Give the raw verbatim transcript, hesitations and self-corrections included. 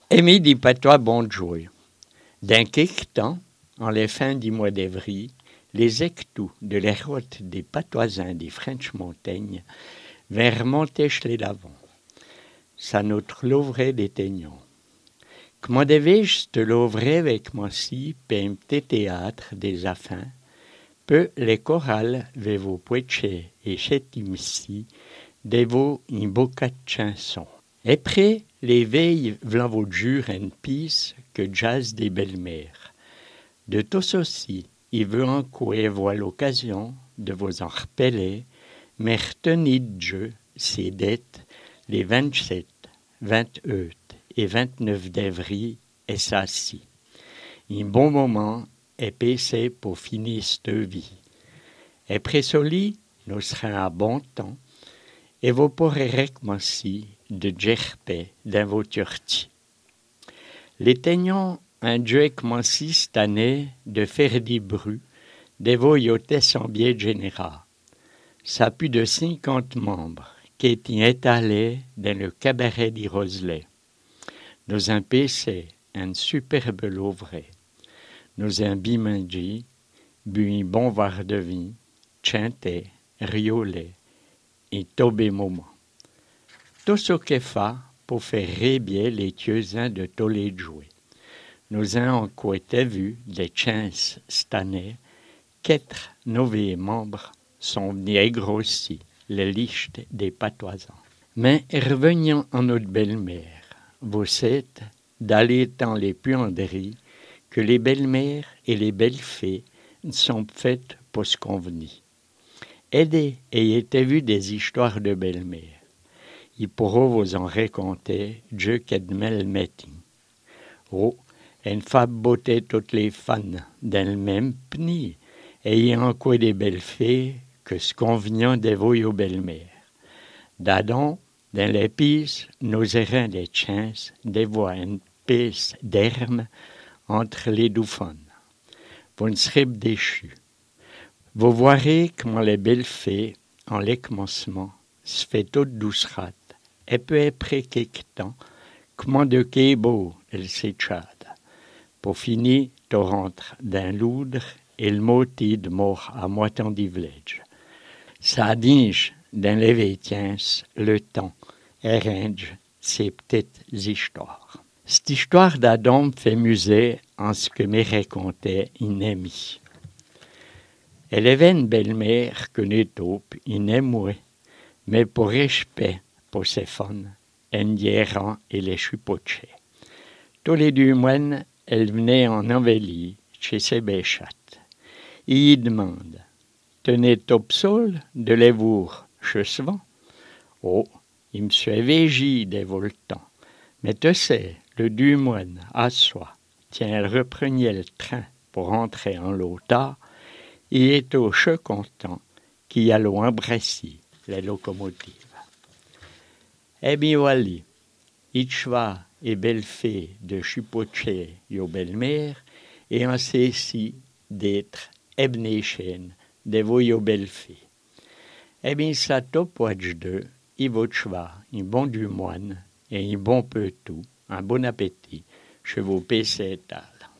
Aimé dit patois bon de jouer. D'un quelque temps, en les fins du mois d'avril, les éctous de la route des patoisins des French Montagnes vinrent monter chez l'avant. Ça nous louvrait des teignons. Comment devais-je te louvrer avec moi si, pe un petit théâtre des affins, peu les chorales ve vos poetche et chétimsi, de vos in bocat chansons. Et près, les veilles v'lan vos jure en pis que jazz des belles-mères. De tous aussi, il veut encore voir l'occasion de vous en repeller, mais retenez de jeu, ces dettes, les vingt-sept, vingt-huit et vingt-neuf d'avril, et ça si. Un bon moment est passé pour finir cette vie. Et après cela, nous serons à bon temps, et vous pourrez recommencer de gerper dans vos turtis. Les teignons ont dû commencer cette année de faire des bruits, de vos yotés son biais général. Ça a plus de cinquante membres qui étaient étalés dans le cabaret des Roselets. Nous avons passé un superbe louvret. Nous avons bimangé, bu un bon verre de vin, chanté, riolé et tobé moment. Tout ce qu'il fait pour faire rébiller les tueusins de tous les jouets. Nous avons encore été vus des chances cette année. Quatre nouveaux membres sont venus grossir la liste des patoisans. Mais revenons à notre belle-mère. Vous savez, d'aller dans les puanderies, que les belles-mères et les belles-fées sont faites pour se convenir. Aidez et été vu des histoires de belles-mères. Il pourra vous en raconter, Dieu qu'admet metti. Oh, une femme beauté toutes les fans dans le même pni, et il y a encore des belles fées que ce convenant de vous aux belles-mères. D'Adam, dans les pistes, nous aurons des chances de voir une piste d'herbe entre les deux fans. Vous ne serez pas déchus. Vous verrez comment les belles fées, en les commencements, se fait toute doucerate, et peu après quelque temps, comment de qu'est beau elle s'échade. Pour finir, tu rentres d'un loudre et le moti de mort à moitié du village. Ça dinge dans les vétiens le temps et range ces petites histoires. Cette histoire d'Adam me fait muser en ce que me racontait une amie. Elle avait une belle-mère que nous taupe, une émouée, mais pour respect pour ses fans, elle dierant et les chupochait. Tous les deux mois, elle venait en envelie chez ses béchattes. Il y demande, tenez top sol de les voir chez souvent. Oh, il me suis végi des voltants. Mais tu sais, le deux mois à soi, tiens, elle reprenait le train pour rentrer en l'automne. Il est au che content qui allait embrasser les locomotives. Eh bien, voilà, Itchva et belle-fée de chupocher aux belles-mères, et on sait si d'être ebnéchen de vos belles-fées. Eh bien, ça top watch deux, il vaut chva, un bon du moine et un bon peu tout, un bon appétit, chez vos P C étages.